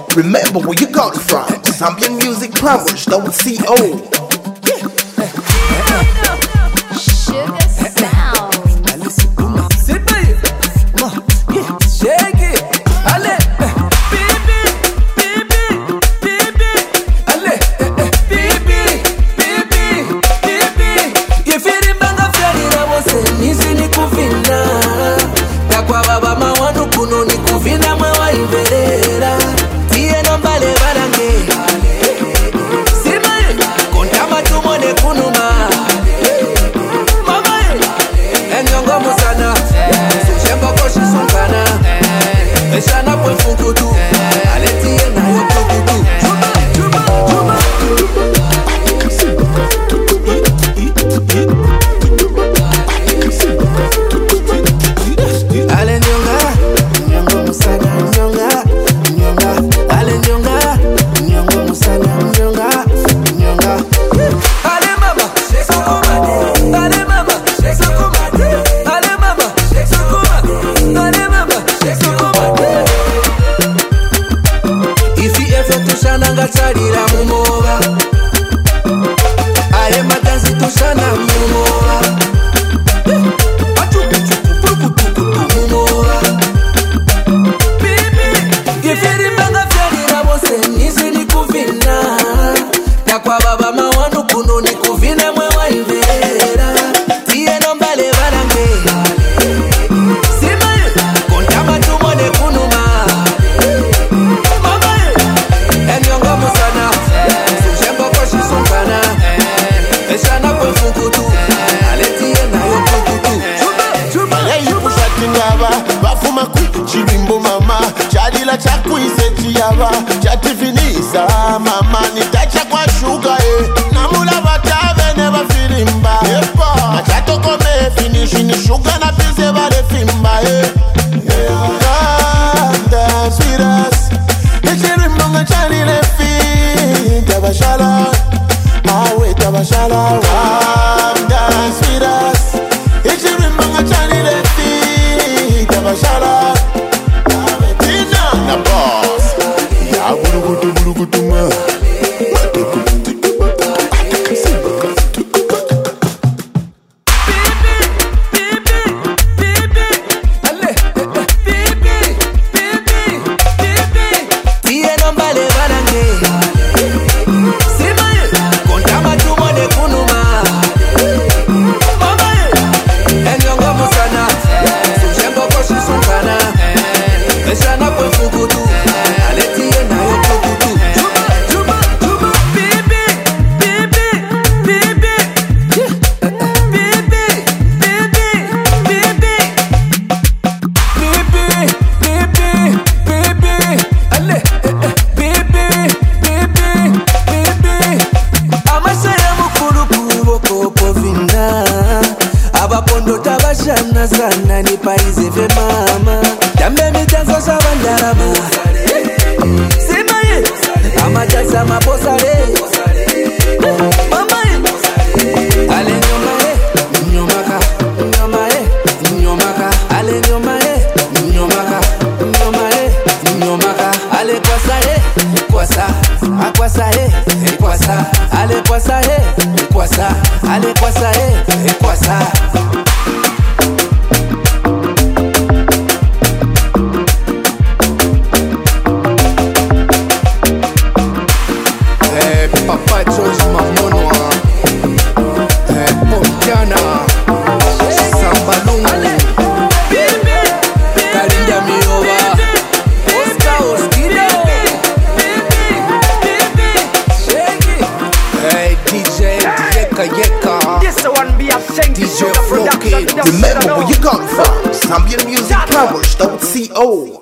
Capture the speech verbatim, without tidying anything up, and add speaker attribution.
Speaker 1: Remember where you got it from. Zambian Music Plumbers, double C O.
Speaker 2: Sugar sound.
Speaker 3: Shake it, ale, baby, baby, baby, ale, baby, baby, baby. Ifiri mbanga feri na wose nisi ni kuvina. Takwa baba mawanu kuno ni kuvina mwa iverera. Tiye nombale barange. Simaye, kontama tumone kunuma. Mamaye, enyongo musana. Sujembo koshi sunkana. Eshana pwe funkutu. Aletiye na yo kukutu. Juma, Juma, Ale nyonga, nyongo musana, nyonga, nyonga. Ale nyonga, nyongo musana, nyonga, nyonga. Ale mama, sokoma. Ale mama, sokoma. Ale mama, sokoma. Ale mama, sokoma. Ifi efe tushana ngacharira mumoba. Ale matanzi tushana mumoba. Ifiri mbanga feri na wose nisi ni kuvina. Takwa baba mawanu kuno ni kuvina mwe wa ivera. Tiye nombale barange. Simaye, kontama tumone kunuma. Mamaye, enyongo musana. Sujembo koshi sunkana. Eshana kwe funkutu. Aletiye na yo kukutu. Juma,
Speaker 4: Hey, kushati ngaba bafuma ku chirimbo mama chadila chakwise chiyaba chatifinisa mama nitacha kwa shuga eh namula batave ne bafirimba yepa machato kome finish ni shuga na pise bale fimba eh dance with us ichirimbo ngachadile fi tabashala awe tabashala dance with us ichirimbo ngachadile fi tabashala tina na boss ya bulugutu bulugutu ma
Speaker 3: tiye nombale barange. Simaye, kontama tumone kunuma. Mamaye, enyongo musana. Sujembo koshi sunkana. Eshana kwe funkutu. Aletiye na yo kukutu. Juma, Juma, Juma. Baby, baby, baby. Baby, baby, baby. Baby, baby, baby. Ale, baby, baby, baby. Amasaya mukuru kuboko povina. Abapondo tabashana sana ni paize ve mama. Tambe mitanzo sabandarabu. Simaye, amajaza mabosare. Mamaye, ale nyomae, nyomaka, nyomae, nyomaka, ale nyomae, nyomaka, nyomae, nyomaka, ale kwasae, kwasa, akwasae, kwasa, ale kwasae, kwasa, ale kwasae, kwasa. Eh, Papa George Mamono, eh, Montana, Sambalungu, Kalinda Miova, Oscar Oskino, hey D J Yeka Yeka,
Speaker 5: This one be a shank
Speaker 3: D J
Speaker 5: sugar production.
Speaker 3: Floki.
Speaker 1: Remember where you got it from. Zambian Music Plumbers, double C O.